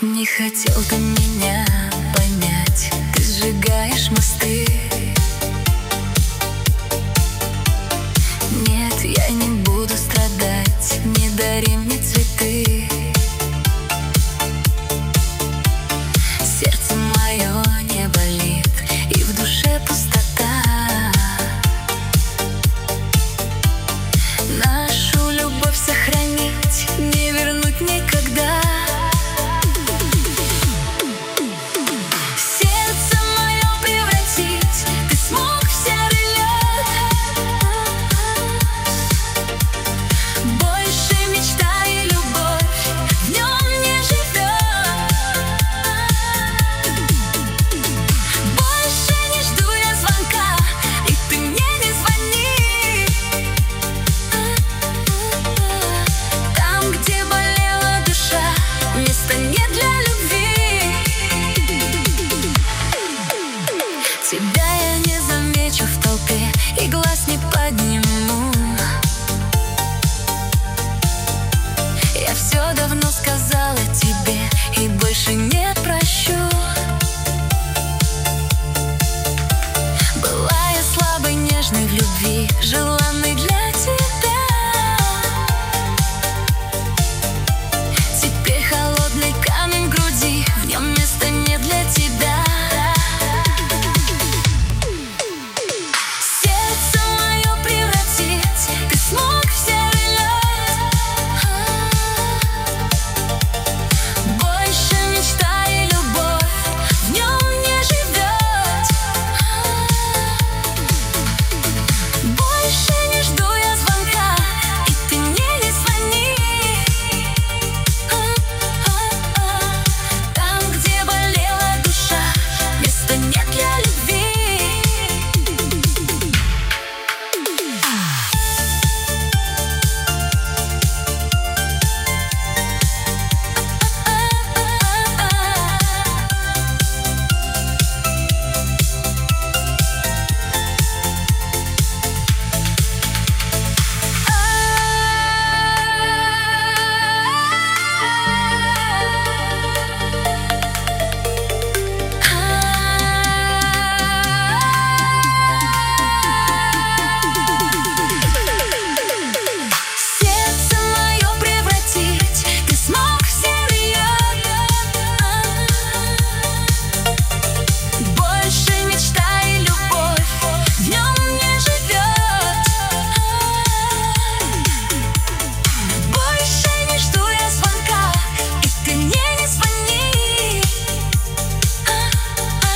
Не хотел ты меня понять, ты сжигаешь мосты. Нет, я не буду страдать, не дари мне цветы. Сердце мое не болит, и в душе пустота. Нашу любовь сохранить, не вернуть никогда. Тебя я не замечу в толпе и глаз не подниму. Я все давно сказала тебе и больше не прощу. Была я слабой, нежной в любви, желанной для тебя. Теперь холодный камень в груди, в нем места нет для тебя.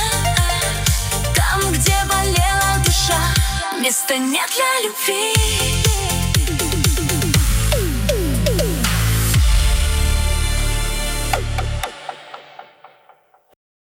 Места нет для любви.